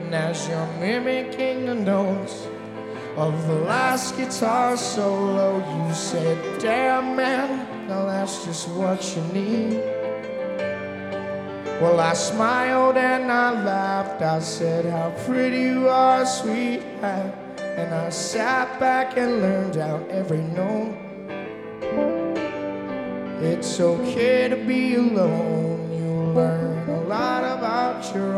And as you're mimicking the notes of the last guitar solo, you said, damn man, now that's just what you need. Well, I smiled and I laughed. I said, how pretty you are, sweetheart. And I sat back and learned out every note. It's okay to be alone. You learn a lot about your